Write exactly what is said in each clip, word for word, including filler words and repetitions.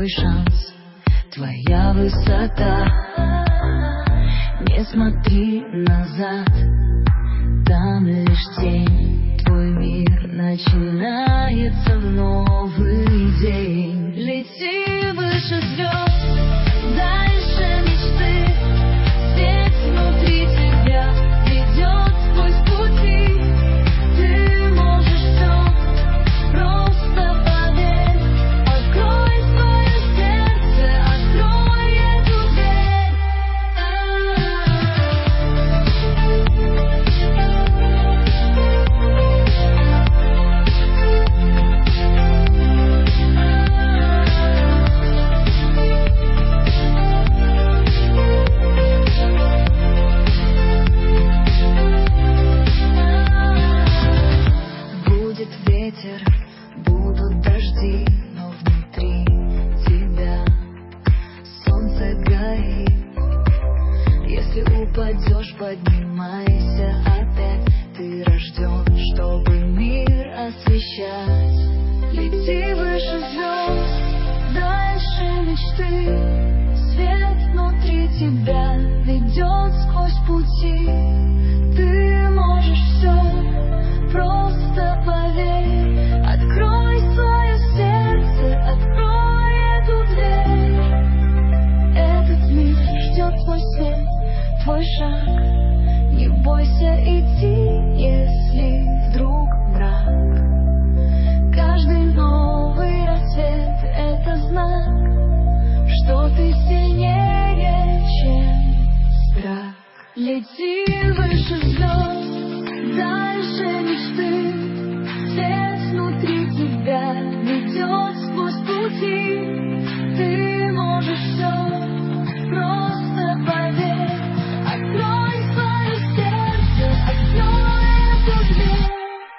шанс, твоя высота. Не смотри назад, там лишь тень. Твой мир начинается в новый день. Лети выше звезд, дальше мечты. Свет внутри тебя ведет сквозь пути. Ты можешь все, просто поверь. Открой свое сердце, открой эту дверь. Будет ветер, будут дожди, но внутри тебя солнце горит. Если упадешь, поднимайся опять. Ты рожден, чтобы мир освещать. Лети выше звезд, дальше мечты. Свет внутри тебя ведет сквозь пути. Ты можешь все, просто поверь. Открой свое сердце, открой эту дверь. Этот мир ждет твой свет, твой шаг. Не бойся идти, если вдруг мрак. Каждый новый рассвет — это знак, что ты сильнее, чем страх. Лети выше звезд, дальше мечты. Свет внутри тебя ведет сквозь пути. Ты можешь все, просто поверь. Открой свое сердце, открой эту дверь.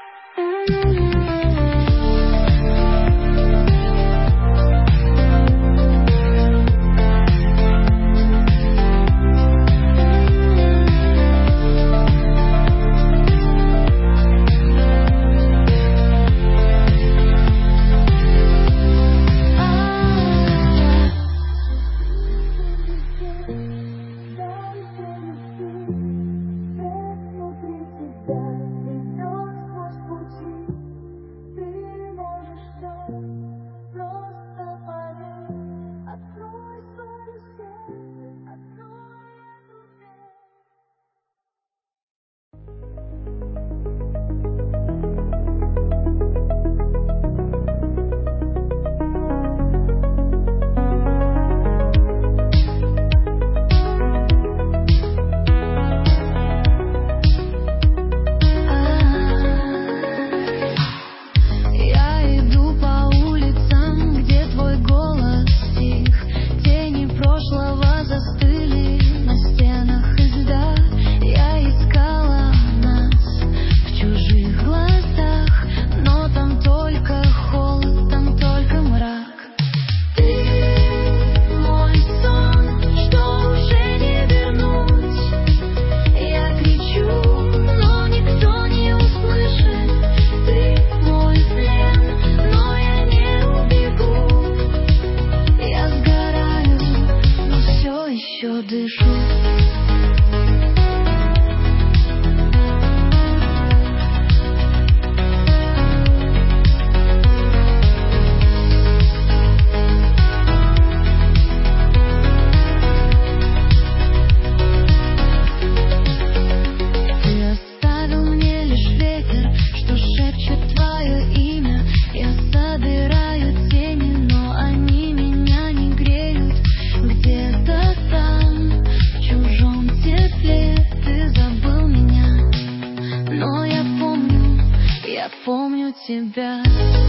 тебя.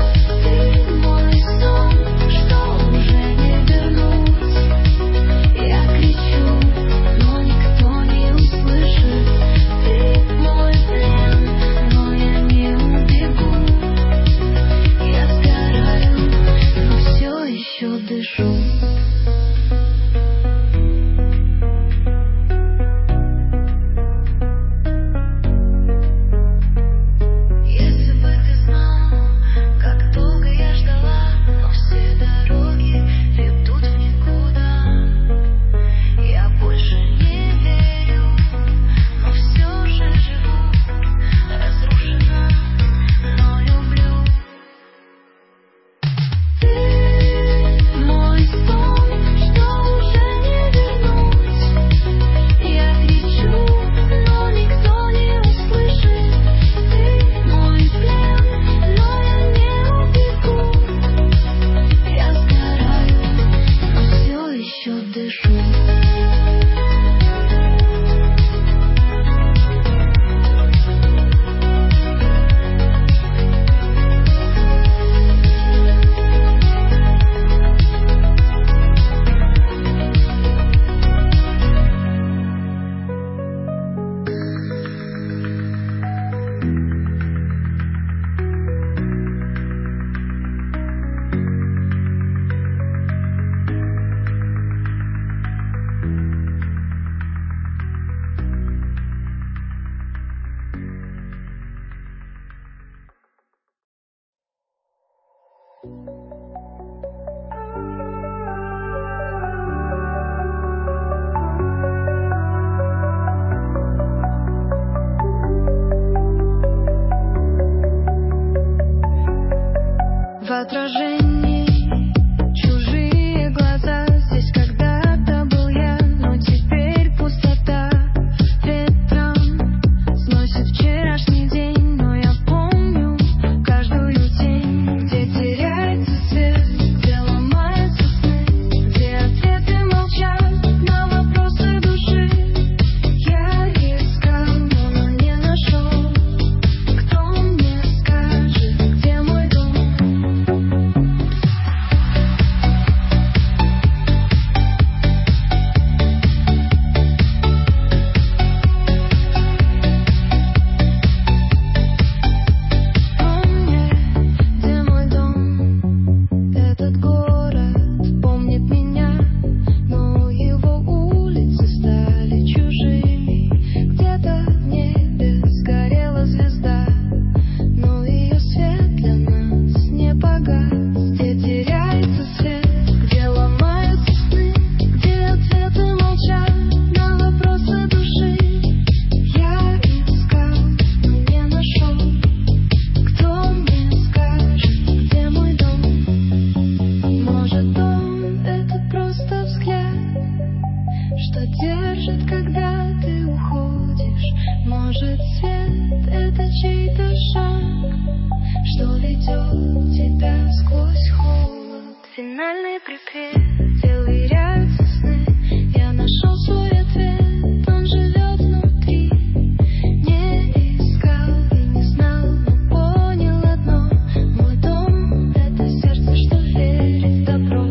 Ты мой сон, что уже не вернуть. Я кричу, но никто не услышит. Ты мой плен, но я не убегу. Я сгораю, но все еще дышу. Все дороги ведут отражений. Чужие глаза, здесь когда-то был я, но теперь пустота. Ветром сносит вчерашний день, но я помню каждую тень, где теряется свет, где ломаются сны, где ответы молчат на вопросы души. Я искал, но не нашел. Кто мне скажет, где мой дом? Помни, где мой дом? Этот город помнит меня, но его улицы стали чужими. Где-то в небе сгорела звезда, но ее свет для нас не погас. Где теряется свет, где ломаются сны, где ответы молчат на вопросы души. Я искал, но не нашел. Кто мне скажет, где мой дом? Может, дом — это просто взгляд, что держит, когда ты уходишь. Может, свет — это чей-то шаг, что ведет тебя сквозь холод. Финальный припев, где уверяются сны. Я нашел свой ответ, он живет внутри. Не искал и не знал, но понял одно: мой дом — это сердце, что верит в добро.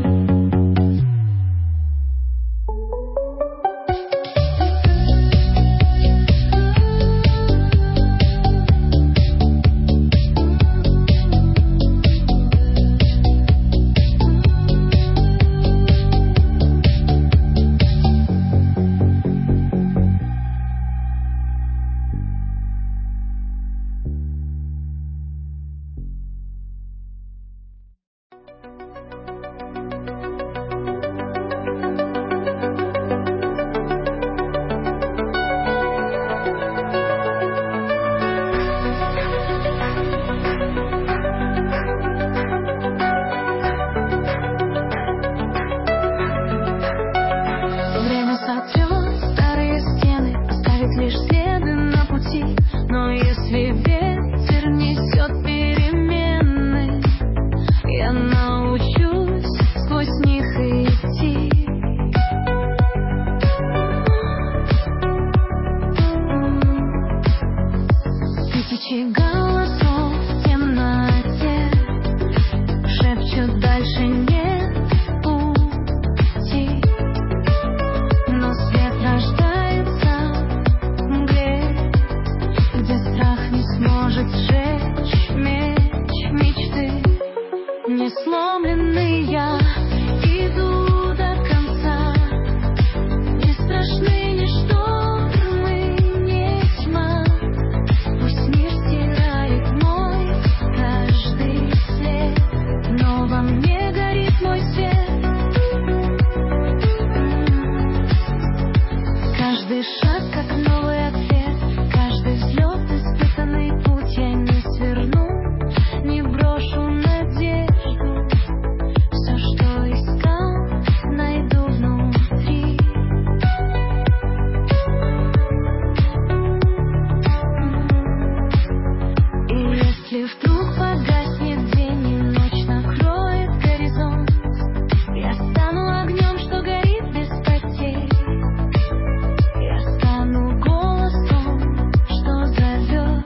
Время сотрет старые стены, оставит лишь следы на пути. Но если ветер несет перемены, я научусь сквозь них идти. Тысячи голосов в темноте шепчут: дальше нет пути. Но свет рождается в мгле, где страх не сможет сжечь меч мечты. Не сломленный я иду до конца. Не страшны ни штормы, ни тьма. Пусть мир стирает мой каждый след, но во мне горит мой свет. Каждый шаг как новый ответ, каждый взлет испытанный путь. Я не сверну, не брошу надежду. Все, что искал, найду внутри. И если вдруг погаснет день и ночь накроет горизонт, я стану огнем, что горит без потерь. Я стану голосом, что зовет.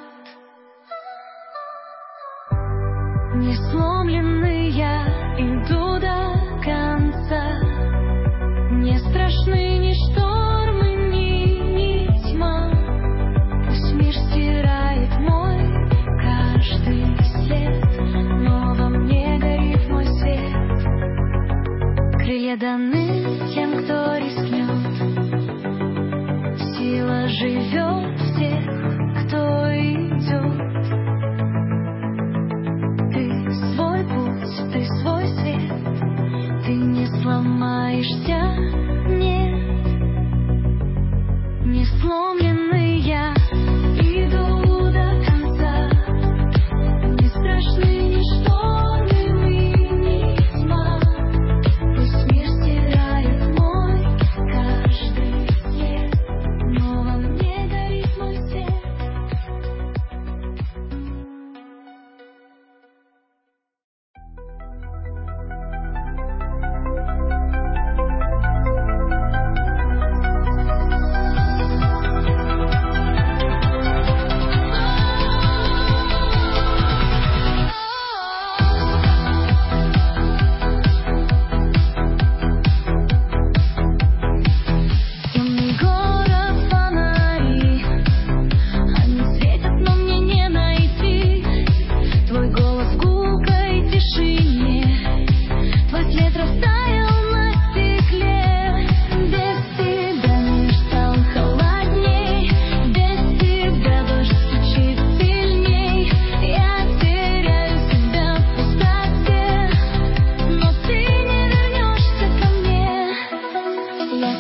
Не сломленный я иду до конца. Не страшны ни штормы, ни, ни тьма. Пусть мир стирает мой каждый след, но во мне горит мой свет. Крылья даны тем, кто рискнет. Сила живет в тех, кто идет. Ты свой путь, ты свой свет. Ты не сломаешься, нет. Не сломленный я иду до конца. Не страшны ни штормы,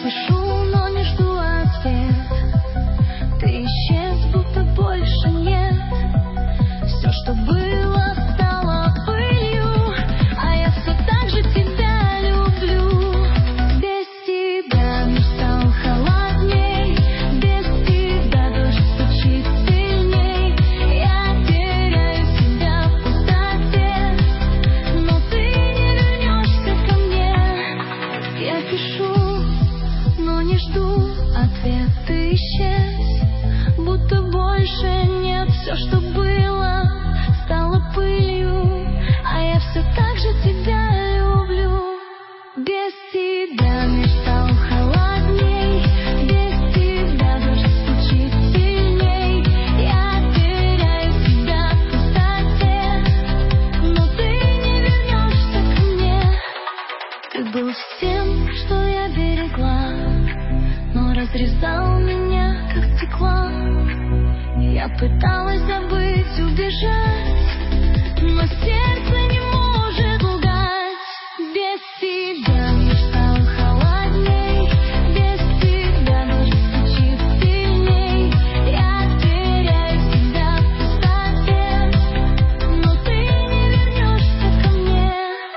пишу, но не жду ответ. Ты исчез, будто больше нет. Все, что было, стало пылью, а я все так же тебя люблю. Без тебя мир стал холодней, без тебя дождь стучит сильней. Я теряю себя в пустоте, но ты не вернешься ко мне. Я пишу, но не жду ответ. Ты исчез, будто больше нет. Все, что было, стало пылью, а я все так же тебя люблю. Без тебя мир стал холодней, без тебя дождь стучит сильней. Я теряю себя в пустоте, но ты не вернешься ко мне. Ты был всем, что я берегла, но разрезал меня, как стекло. Я пыталась забыть, убежать, но сердце не может лгать. Без тебя мир стал холодней, без тебя дождь стучит сильней. Я теряю себя в пустоте, но ты не вернешься ко мне.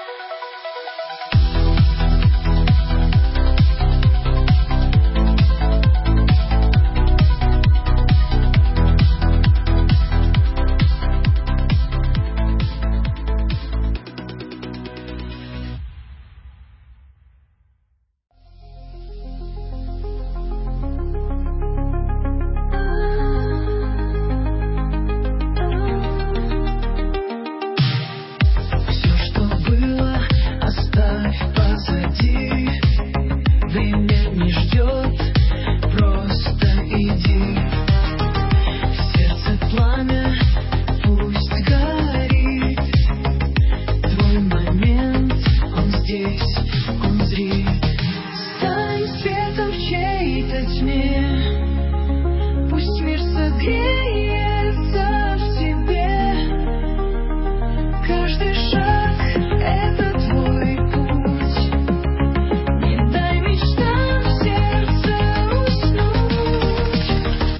Все, что было, оставь позади. Время не ждет, просто иди. В сердце пламя, пусть горит. Твой момент, он здесь, он зрит. Стань светом в чьей-то тьме. Пусть мир согреется в тебе. Каждый шаг — это твой путь. Не дай мечтам в сердце уснуть.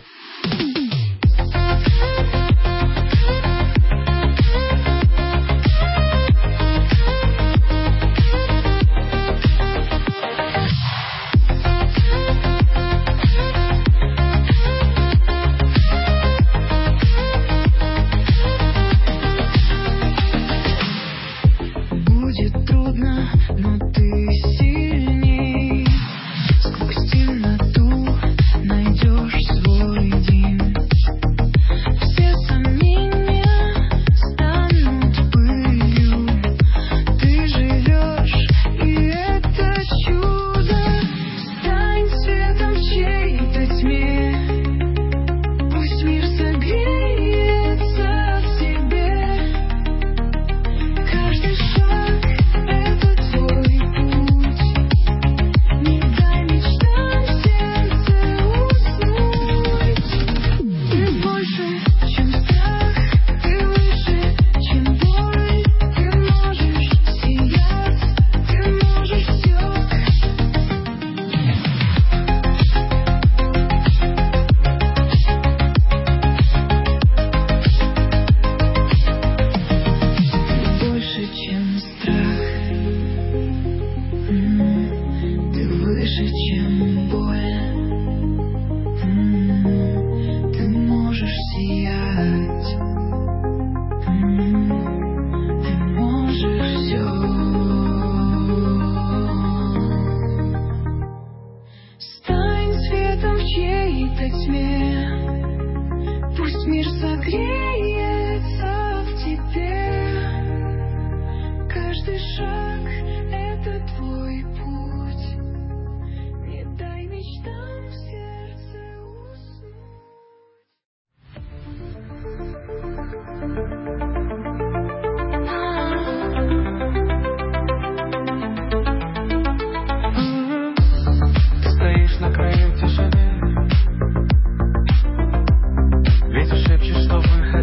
Будет трудно, но ты сильней. Сквозь темноту найдешь свой день. Все сомнения станут пылью. Ты живешь, и это чудо. Стань светом в чьей-то тьме. Пусть мир согреется в тебе. Каждый шаг — это твой путь. Не дай мечтам в сердце уснуть. Ты больше, чем страх, ты выше, чем боль. Ты можешь сиять, ты можешь все. Больше, чем страх, М, ты выше, чем боль. М, ты можешь сиять, М, ты можешь все. Стань светом в чьей-то тьме. Пусть мир согреется в тебе. Каждый шаг — это твой путь. Не дай мечтам в сердце уснуть. Ты стоишь на краю тишины. Ветер шепчет, что выход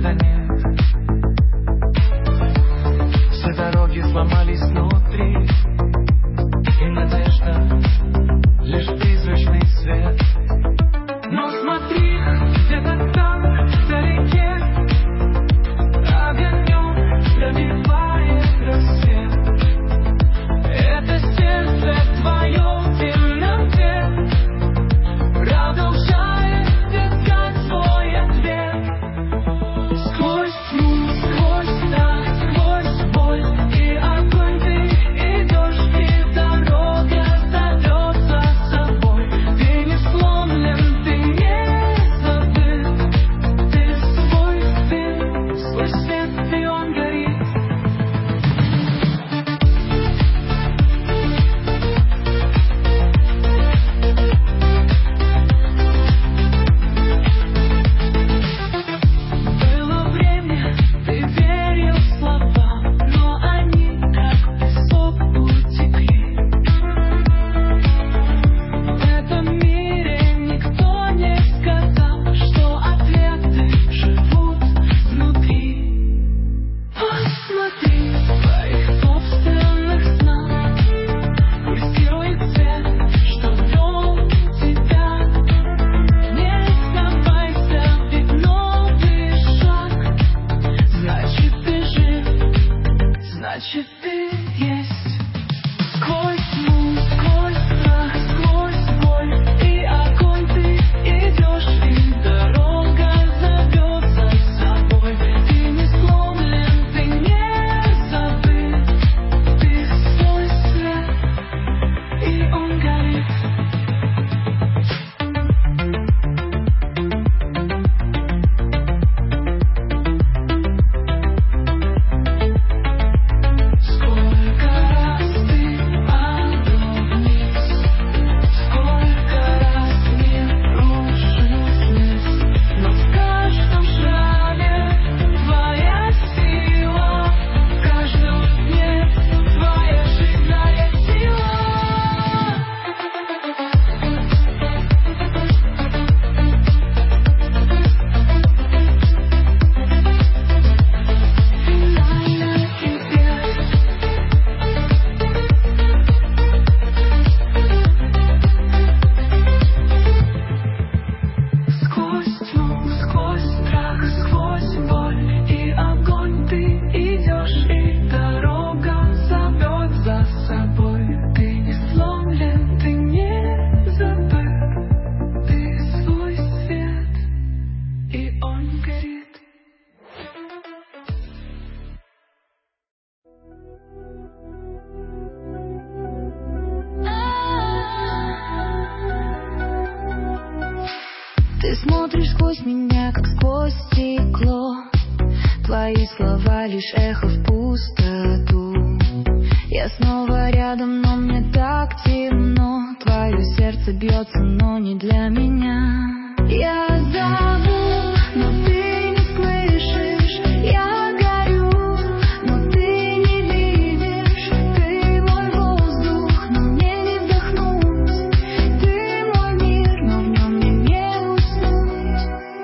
Ты смотришь сквозь меня, как сквозь стекло. Твои слова лишь эхо в пустоту. Я снова рядом, но мне так темно. Твое сердце бьется, но не для меня. Я зову, но ты не слышишь. Я горю, но ты не видишь. Ты мой воздух, но мне не вдохнуть. Ты мой мир, но в нем мне не уснуть.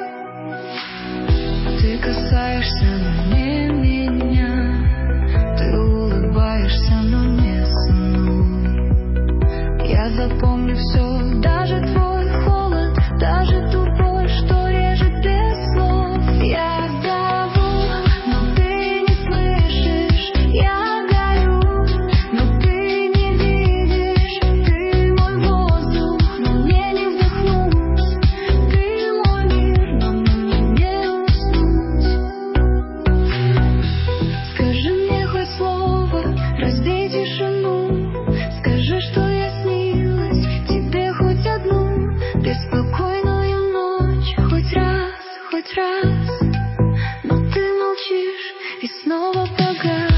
Ты касаешься, но не меня. Ты улыбаешься, но не со мной. Я запомню все, даже твой холод, даже ту боль, что режет без слов. Я зову, но ты не слышишь. Я горю, но ты не видишь. Ты мой воздух, но мне не вдохнуть. Ты мой мир, но мне не уснуть. Скажи мне хоть слово, разбей тишину. Скажи, что я снилась тебе хоть одну беспокойную ночь. Хоть раз, хоть раз. Но ты молчишь и снова погас.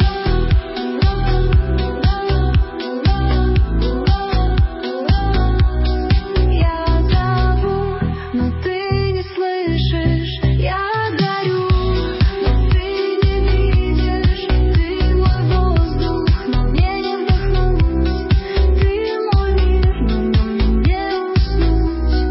Я зову, но ты не слышишь. Я горю, но ты не видишь. Ты мой воздух, но мне не вдохнуть. Ты мой мир, но в нем мне не уснуть.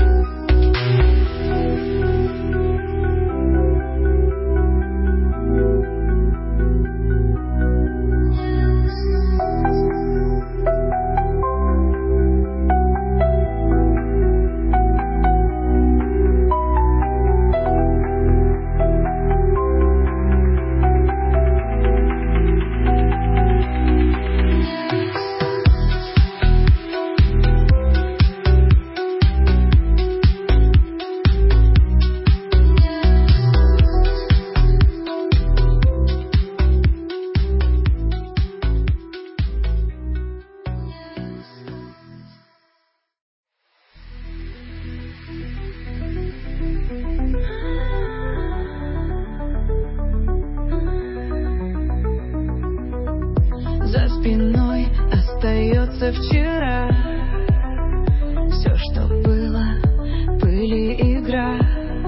За спиной остается вчера. Все, что было, пыли игра.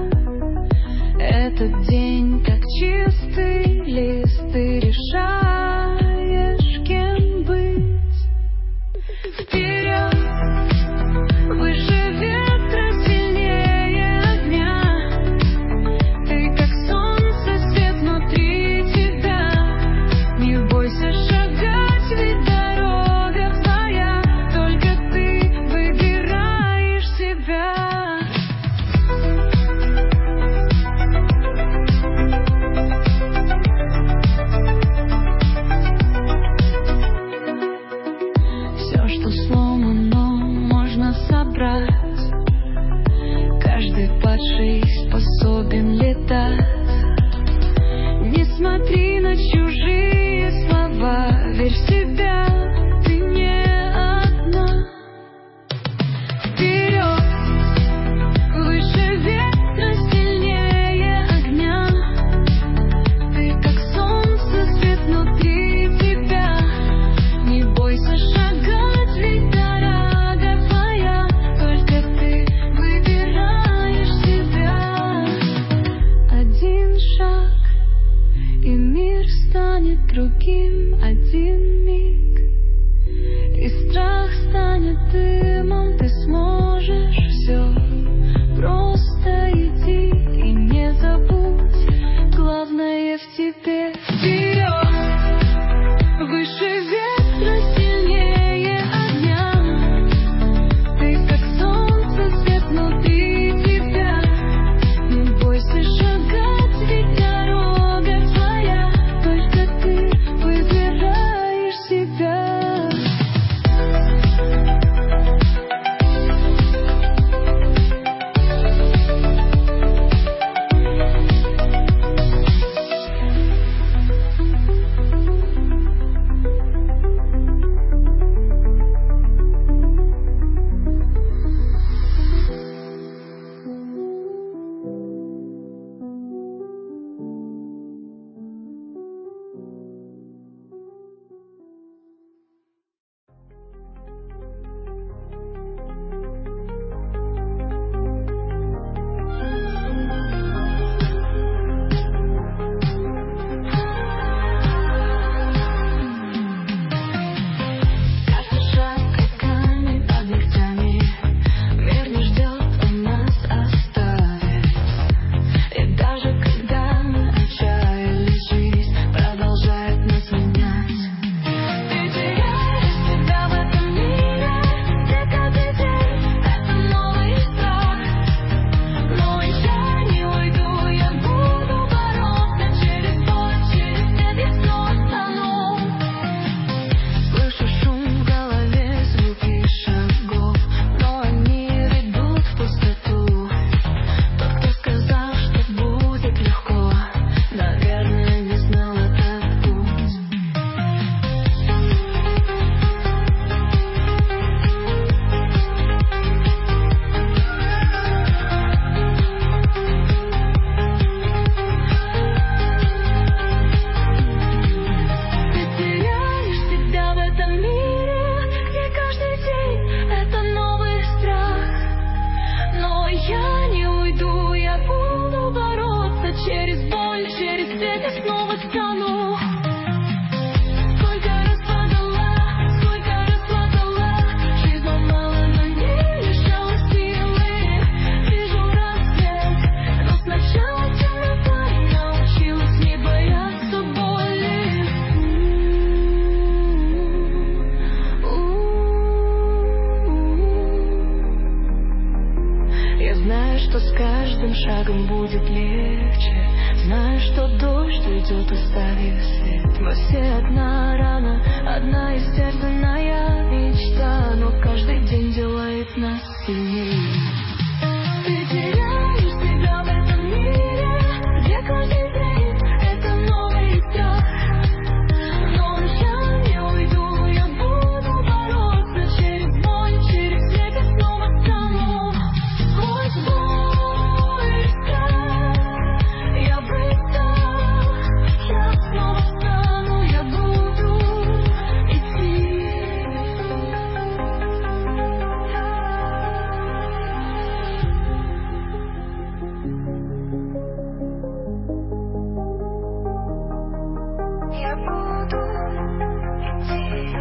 Этот день как чистый лист. Ты решаешь, кем быть. Вперед, выше ветра, сильнее огня. Ты как солнце, свет внутри тебя. Не бойся шагать, ведь дорога твоя. Только ты выбираешь себя. Все, что сломано, можно собрать. Каждый падший способен летать. Не смотри на чужие слова, верь в себя, ты не одна. Вперед, выше ветра, сильнее огня. Ты как солнце, свет внутри тебя. Не бойся шагать, ведь дорога твоя. Только ты выбираешь себя. Один шаг, и мир станет другим. Один миг, и страх станет дымом. Ты сможешь все, просто иди и не забудь. Главное в тебе. Вперед, выше ветра, сильнее огня. Ты как солнце, свет внутри тебя. Не бойся шагать, ведь дорога твоя. Только ты выбираешь себя. что с каждым шагом будет легче. Знаю, что дождь уйдет, оставив свет. Мы все одна рана, одна истерзанная мечта, но каждый день делает нас сильнее. Ты теряешь себя в этом мире, где каждый день это новый страх. Но я не уйду, я буду бороться через боль, через век и снова стану. Сквозь боль и страх я выдох, я снова стану, я буду идти. Я буду идти.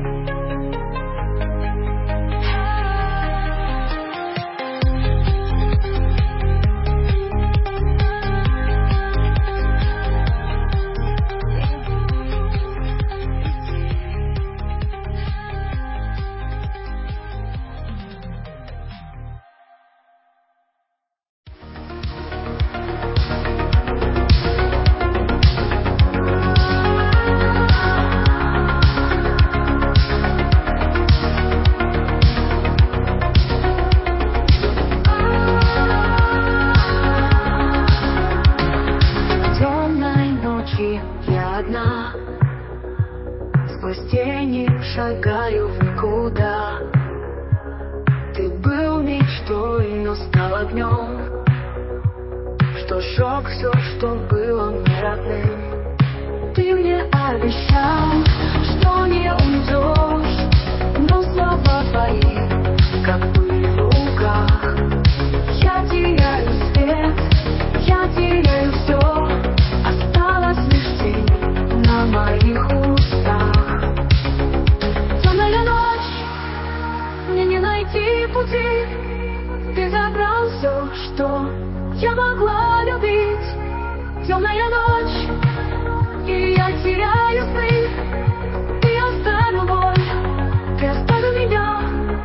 Темной ночи я одна, сквозь тени шагаю в никуда. Ты был мечтой, но стал огнем, что сжег все, что было мне родным. Ты мне обещал, что не уйдешь, но слова твои, как пыль в руках. Я теряю свет, я теряю все, осталась лишь тень на моих устах. Темная ночь, мне не найти пути. Ты забрал все, что я могла любить. Темная ночь, и я теряю сны. Ты оставил боль, ты оставил меня.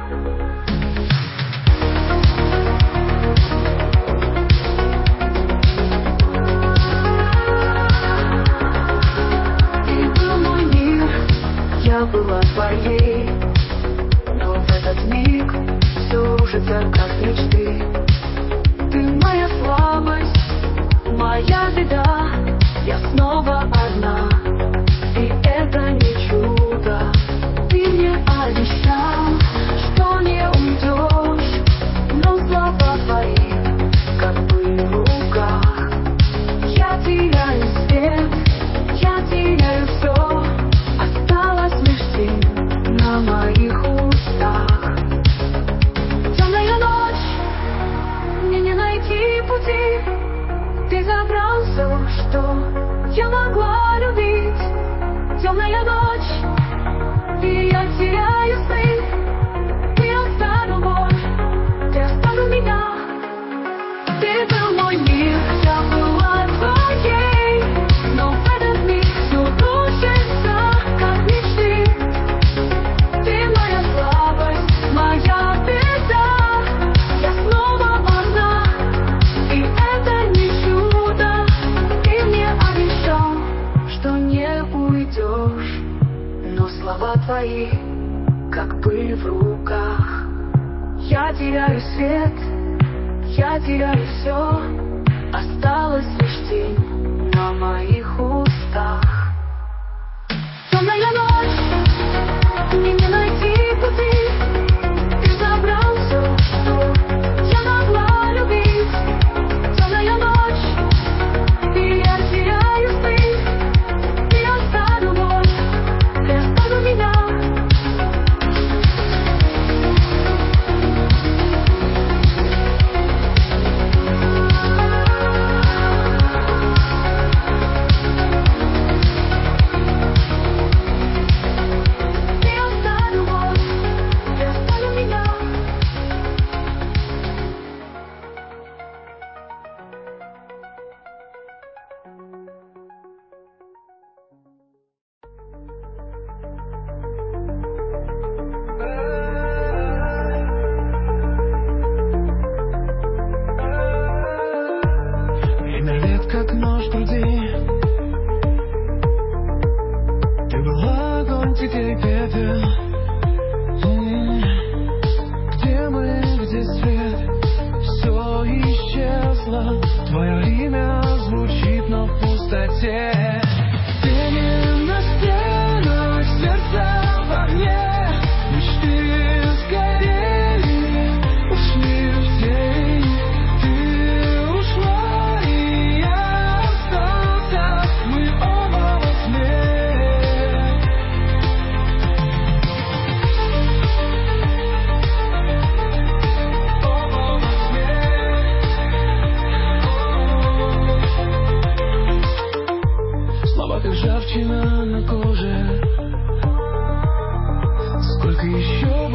Я была твоей, но в этот миг все рушится, как мечты. Ты моя слабость, моя беда, я снова одна, и это не чудо. Ты мне обещал, что не уйдешь, но слова твои, как пыль в руках. Я теряю свет, я теряю все, осталась лишь тень на моих устах. Темная ночь, мне не найти пути. Ты забрал все, что я могла любить. Темная ночь, и я теряю сны. Ты оставил боль, ты оставил меня. Ты был мой мир, я была твоей, но в этот миг все рушится, как мечты. Ты моя слабость, моя беда, я снова одна, и это не чудо. Ты мне обещал, что не уйдешь, но слова твои, как пыль в руках. Я теряю свет, я теряю все, осталась лишь тень на моих устах. Темная ночь, мне не найти пути. Ты забрал все, что я могла любить. Темная ночь, и я теряю сны. Ты оставил боль, ты оставил меня.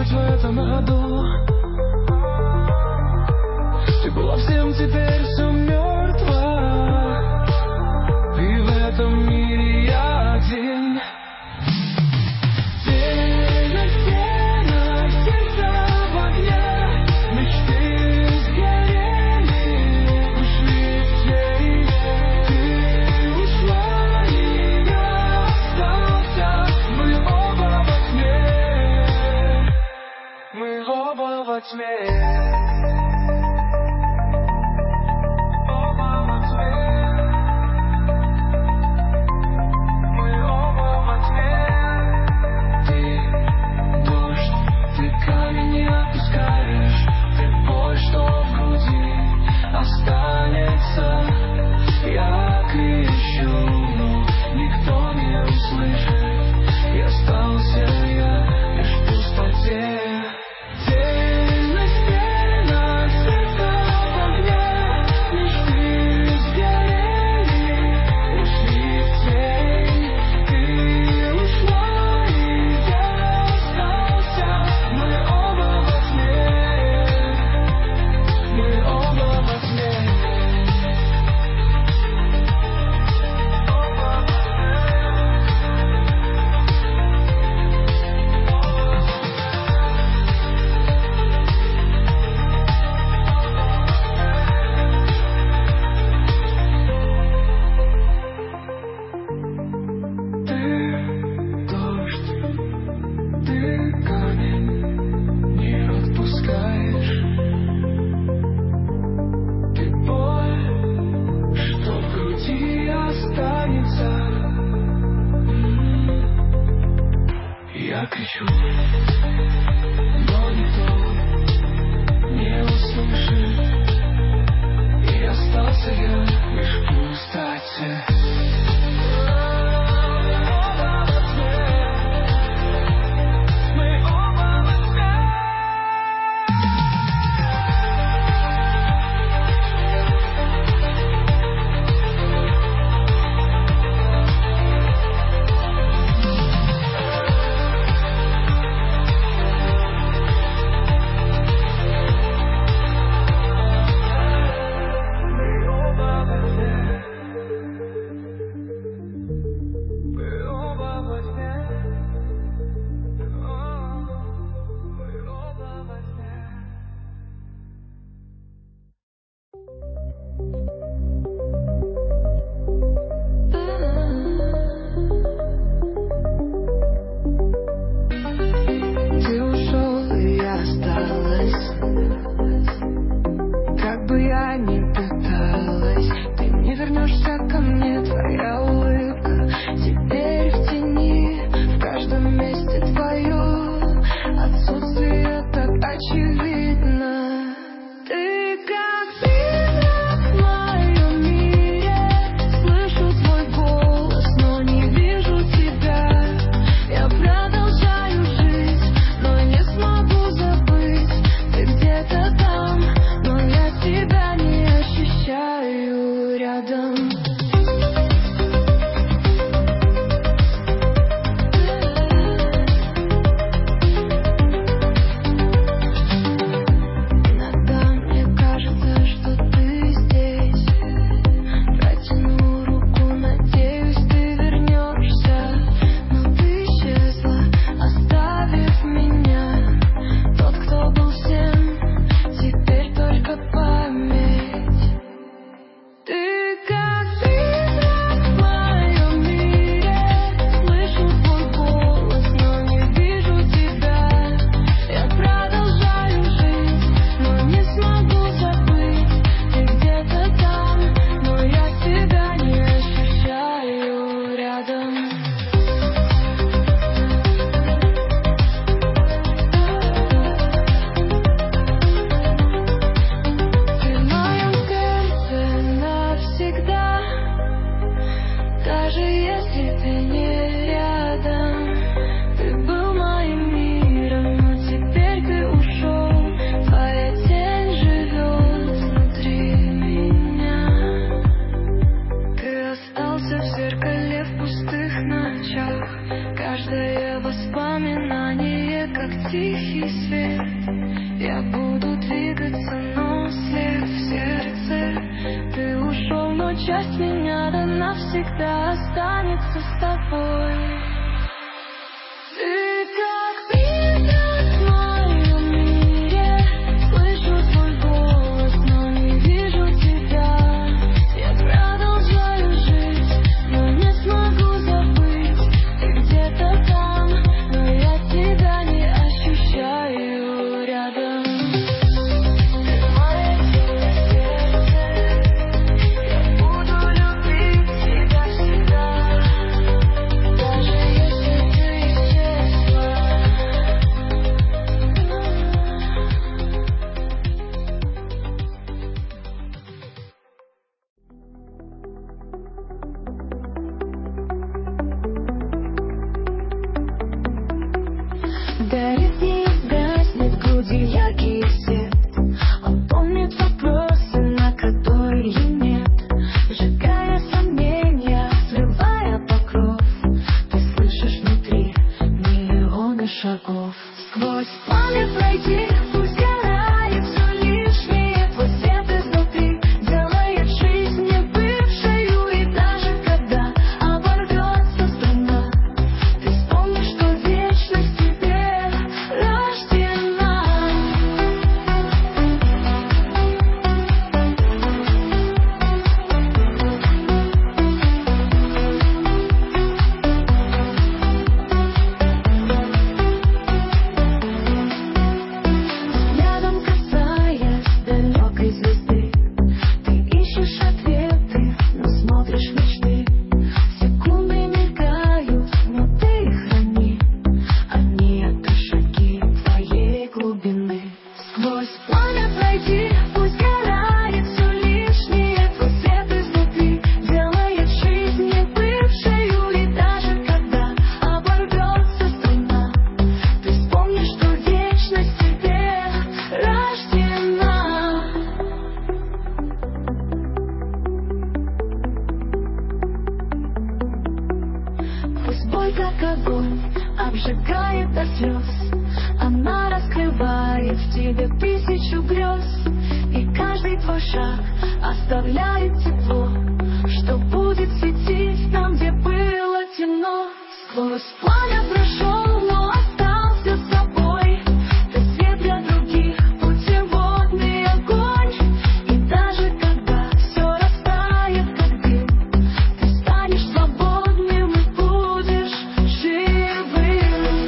быть в этом году. Ты была всем, теперь все мертво, и в этом мире я один. Тень, стена, сердце в огне, мечты сгорели, ушли в тень. Ты ушла, и я остался, мы оба во тьме, мы оба во тьме. Останется, я кричу, но никто не услышит. И остался я лишь в пустоте. Тень на стене. свет. Я буду двигаться, но след в сердце. Ты ушел, но часть меня да навсегда останется с тобой. Ты как призрак в моем мире. Слышу твой голос, но не вижу тебя. Я продолжаю жить, но не смогу забыть. Ты где-то там, но я тебя не ощущаю рядом. Ты мое сердце, я буду любить тебя всегда, даже если ты исчезла. Дарит мне гаснет в груди яркий свет. Он помнит вопросы, на которые нет, сжигая сомнения, срывая покров. Ты слышишь внутри миллионы шагов. Сквозь пламя пройти, пусть горает все лишнее. Твой свет изнутри делает жизнь не бывшую. И даже когда оборвется струна, ты вспомнишь, что вечность тебе рождена. Взглядом касаясь далекой звезды, ты ищешь ответы, но смотришь мечты. Секунды мелькают, но ты их храни. Одни это шаги твоей глубины. Сквозь пламя пройти, пусть горает все лишнее. Твой свет изнутри делает жизнь не бывшую. И даже когда оборвется струна, ты вспомнишь, что вечность тебе рождена. Пусть боль как огонь обжигает до слез, она раскрывает в тебе тысячу грез. И каждый твой шаг оставляет тепло, что будет светить там, где было темно. Сквозь пламя прошел, но остался с собой. Ты свет для других, путеводный огонь. И даже когда все растает, как дым, ты станешь свободным и будешь живым.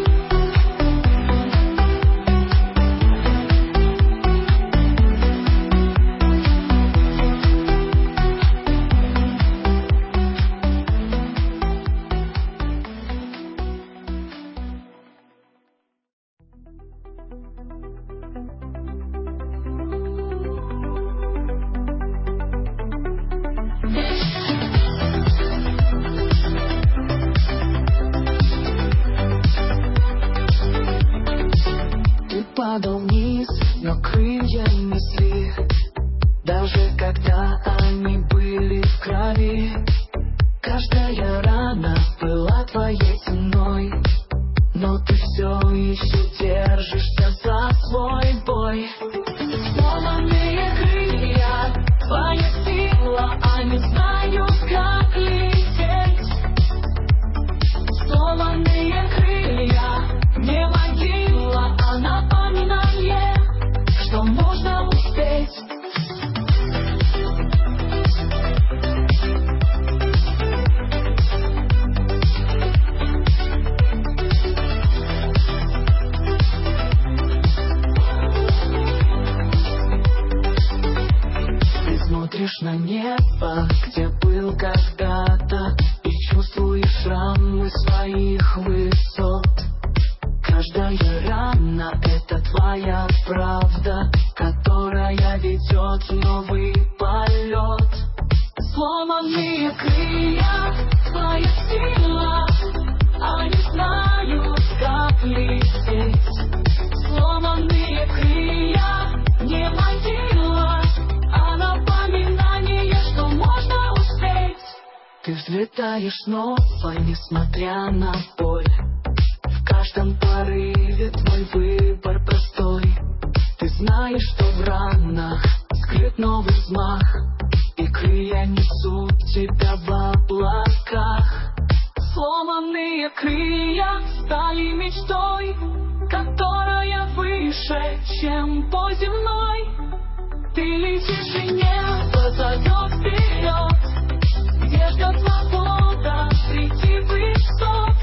Ты падал вниз, но крылья несли, даже когда они были в крови. Каждая рана была твоей ценой, но ты все еще держишься за свой бой. Сломанные крылья, твоя сила, они знают, как лететь. Сломанные крылья, не могила, а напоминание, что можно успеть. Ты смотришь на небо, где был когда-то, и чувствуешь шрамы своих высот. Каждая рана — это твоя правда, которая ведет в новый полет. Сломанные крылья, твоя сила, они знают, как лететь. Сломанные крылья, не могила, а напоминание, что можно успеть. Ты взлетаешь снова, несмотря на боль. В каждом каждом порыве твой выбор простой. Ты знаешь, что в ранах скрыт новый взмах, и крылья несут тебя в облаках. Сломанные крылья стали мечтой, которая выше, чем по земной. Ты летишь, и небо зовет вперед, где ждет свобода среди высот.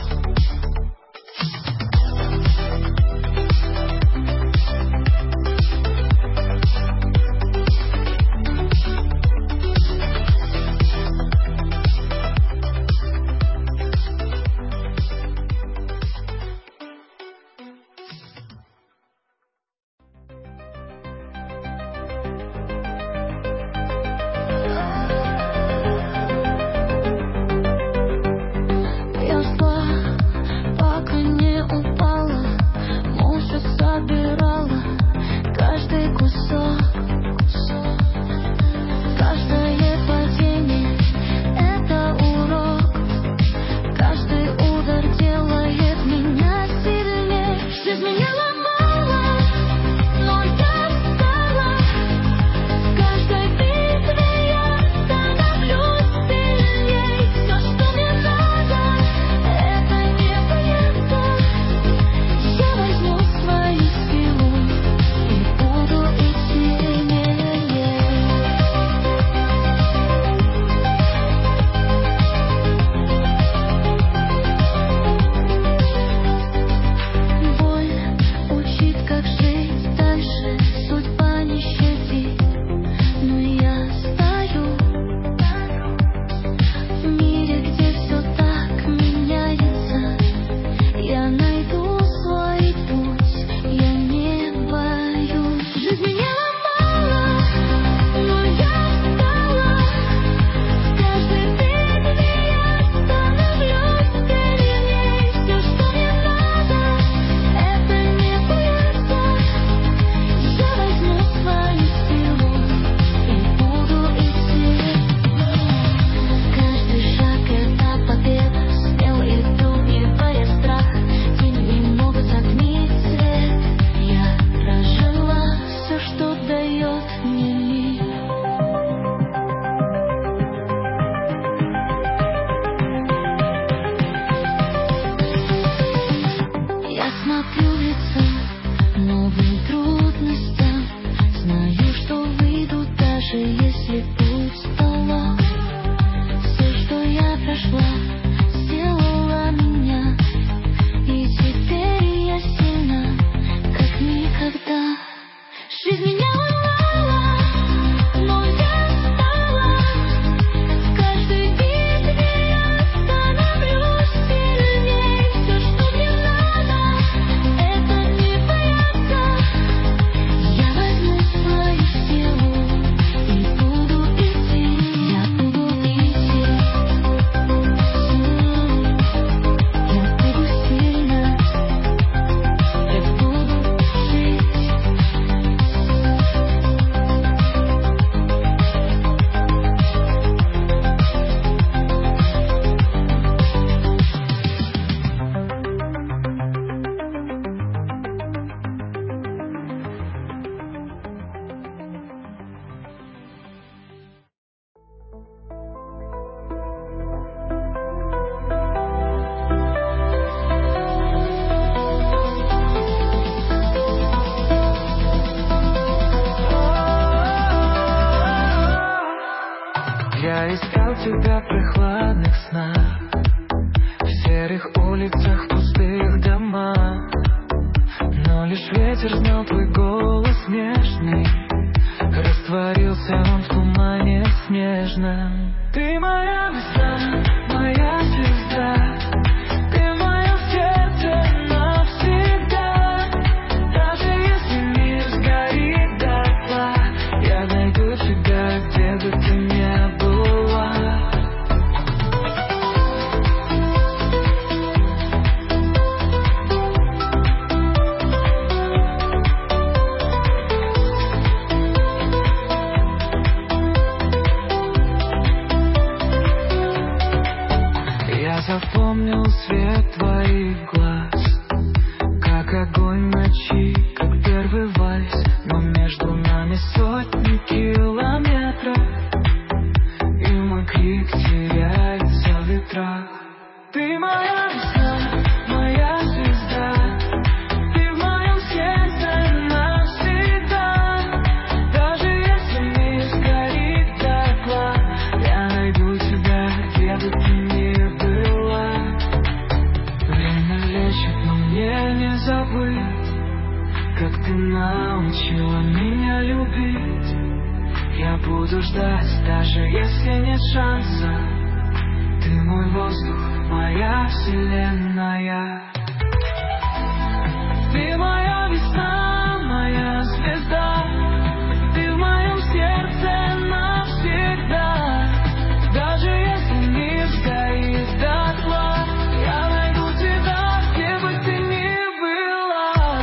Я искал тебя в прохладных снах, в серых улицах, пустых домах, но лишь ветер знал твой голос нежный. Растворился он в тумане снежном. Ты моя весна, моя звезда, ты в моем сердце навсегда. Даже если мир сгорит дотла, я найду тебя, где бы ты ни была. научила меня любить. Я буду ждать, даже если нет шанса. Ты мой воздух, моя вселенная. Ты моя весна, моя звезда. Ты в моем сердце навсегда. Даже если мир сгорит дотла, я найду тебя, где бы ты ни была.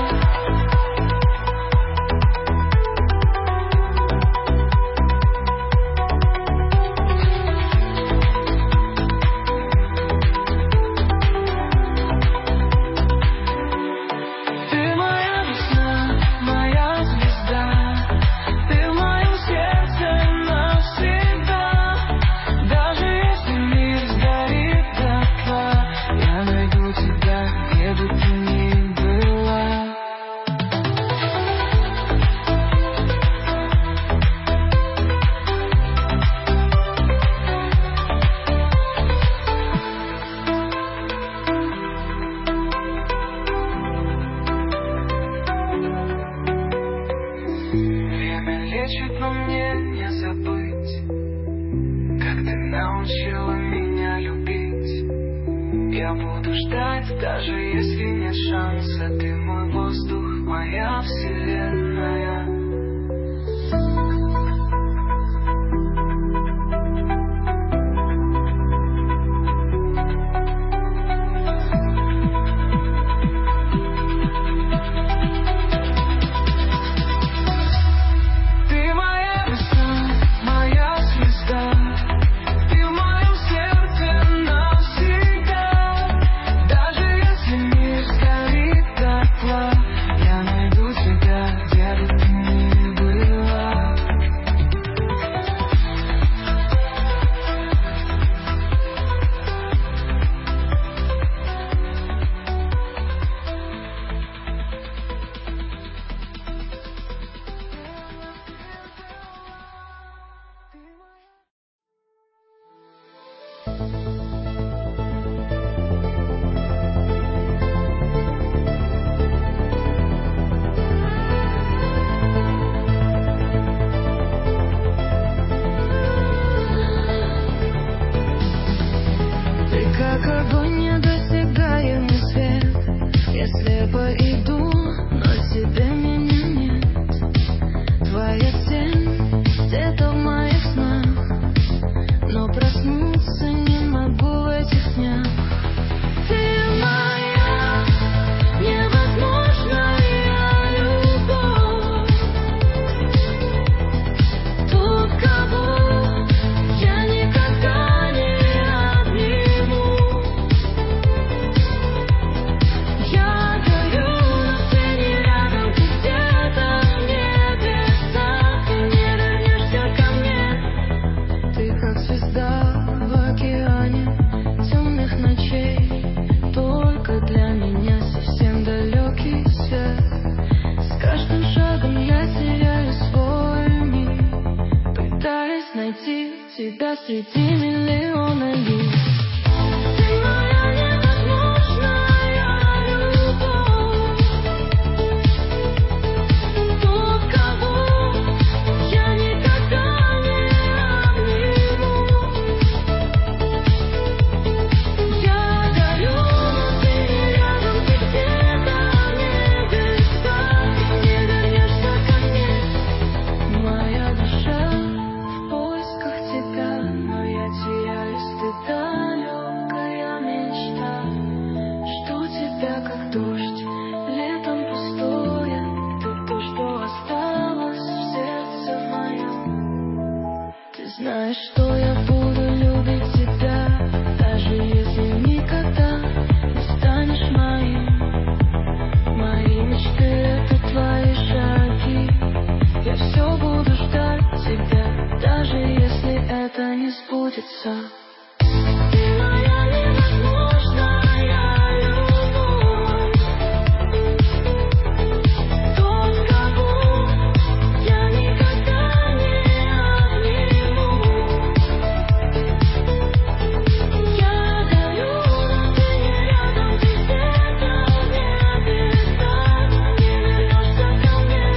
Ты моя весна, моя звезда. Ты в моем сердце навсегда. Даже если мир сгорит дотла, я найду тебя, где бы ты ни была. Время лечит, но мне не забыть, как ты научила меня любить. Я буду ждать, даже если нет шанса. Ты мой воздух, моя вселенная. Ты моя весна, моя звезда. Ты в моем сердце навсегда. Даже если мир сгорит дотла, я найду тебя, где бы ты ни была. Ты как огонь, недосягаемый свет. Я слепо иду, но тебя меня нет. Твоя тень где-то в моих снах, но проснуться не могу в этих снах. Ты моя невозможная любовь. Тот, кого я никогда не обниму. Я горю, но ты не рядом, ты где-то в небесах. Ты не вернешься ко мне. Ты как звезда в океане темных ночей, только для меня совсем далекий свет. С каждым шагом я теряю свой мир, пытаясь найти тебя среди миллиона лиц. Ты моя невозможная любовь. Тот, кого я никогда не обниму. Я горю, но ты не рядом, ты где-то в небесах. Ты не вернешься ко мне. Моя душа в поисках тебя, но я теряюсь, ты далекая мечта. Жду тебя, как дождь, летом пустое. Ты то, что осталось в сердце моем. Ты знаешь, что я буду любить тебя, даже если никогда не станешь моим. Мои мечты — это твои шаги. Я все буду ждать тебя, даже если это не сбудется. Ты моя невозможная любовь. Тот, кого я никогда не обниму. Я горю, но ты не рядом, ты где-то в небесах. Не вернешься ко мне.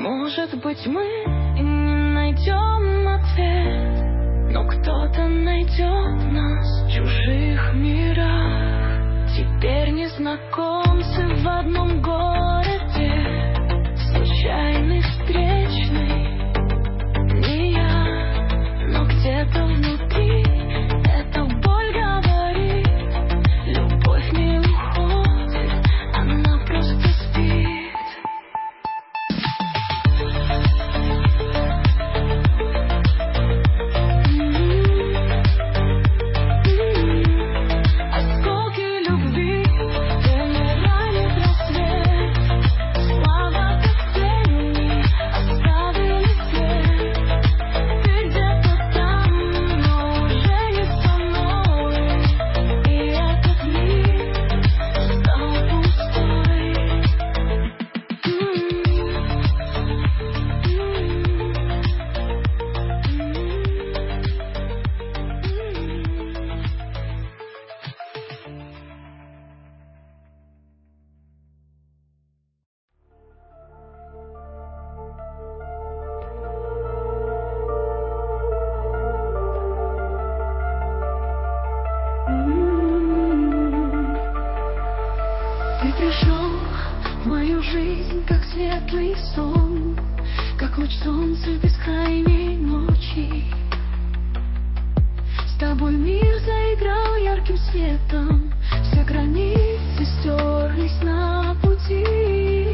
Может быть, мы и не найдем ответ, но кто-то найдет нас в чужих мирах. Теперь незнакомцы в одном городе, случайный встречный, не я, но где-то внутри эта боль говорит: любовь не уходит, она просто спит. Ты пришел в мою жизнь, как светлый сон, как луч солнца в бескрайней ночи. С тобой мир заиграл ярким светом, все границы стерлись на пути.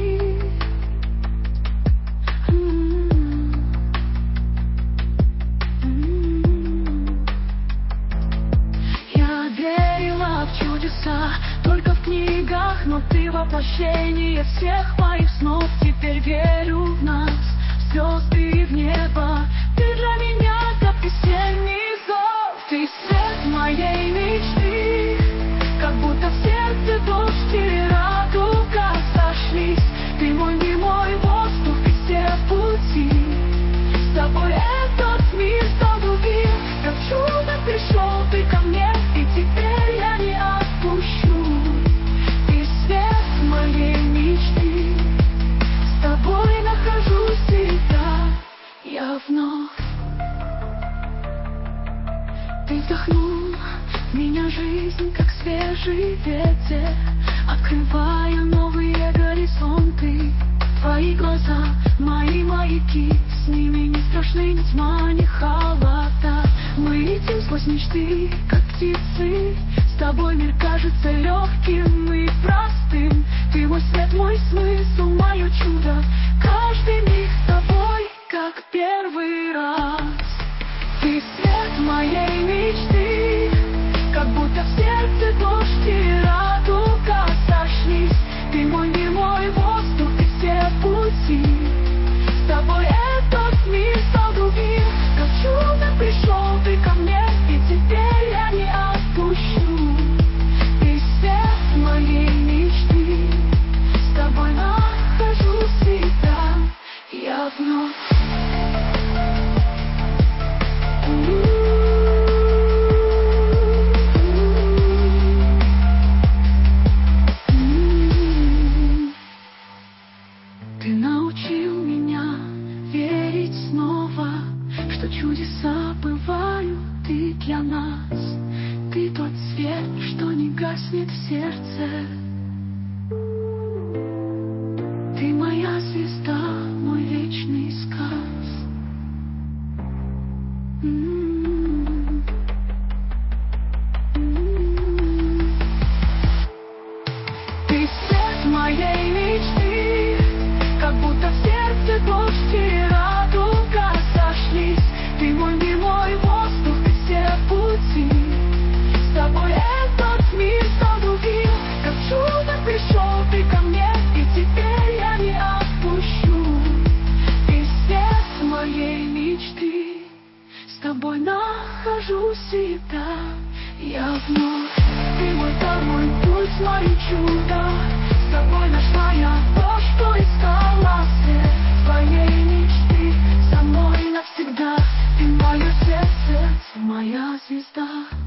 Я верила в чудеса только в книгах, но ты воплощение всех моих снов. Теперь верю в нас, в звезды и в небо. Ты для меня как весенний зов. Ты свет моей мечты, как будто в сердце дождь и радуга сошлись. Ты мой немой воздух и все пути. С тобой этот мир стал другим, как чудо пришел ты ко мне, и теперь я не отпущу. Ты свет моей мечты, с тобой нахожу себя я вновь. Ты вдохнул в меня жизнь, как свежий ветер, открывая новые горизонты. Твои глаза, мои маяки, с ними не страшны ни тьма, ни холода. Мы летим сквозь мечты, как птицы. С тобой мир кажется легким и простым. Ты мой свет, мой смысл, мое чудо. Каждый миг с тобой, как первый раз. Ты свет моей мечты, как будто в сердце дождь и радуга сошлись. Ты мой немой воздух и все пути. С тобой этот мир стал другим, как чудо пришел ты ко мне, и теперь я не отпущу. Ты свет моей мечты, с тобой нахожу себя я вновь. Ты научил меня верить снова, что чудеса бывают и для нас. Ты тот свет, что не гаснет в сердце. Ты моя звезда, мой вечный сказ. М-м-м. М-м-м. Ты свет моей мечты, как будто в сердце дождь и радуга сошлись. Ты мой немой воздух и все пути. С тобой этот мир стал другим, как чудо пришел ты ко мне, и теперь я не отпущу. Ты свет моей мечты, с тобой нахожу себя я вновь. Ты мой дар, мой путь, мое чудо. С тобой нашла я то, что искала, свет твоей мечты со мной навсегда. Ты мое сердце, моя звезда.